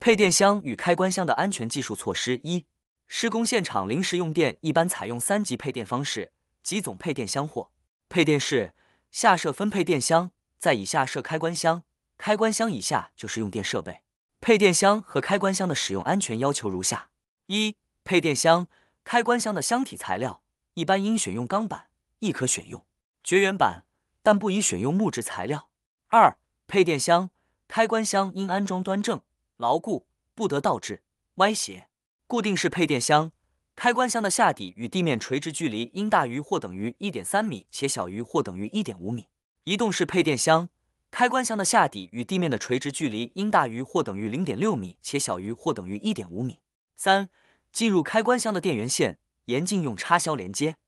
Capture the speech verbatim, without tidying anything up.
配电箱与开关箱的安全技术措施：一、施工现场临时用电一般采用三级配电方式，即总配电箱或配电室下设分配电箱，在以下设开关箱，开关箱以下就是用电设备。配电箱和开关箱的使用安全要求如下：一、配电箱、开关箱的箱体材料一般应选用钢板，亦可选用绝缘板，但不宜选用木质材料。二、配电箱、开关箱应安装端正、牢固，不得倒置、歪斜。固定式配电箱、开关箱的下底与地面垂直距离应大于或等于 一点三米，且小于或等于 一点五米。移动式配电箱、开关箱的下底与地面的垂直距离应大于或等于 零点六米，且小于或等于 一点五米。三、进入开关箱的电源线严禁用插销连接。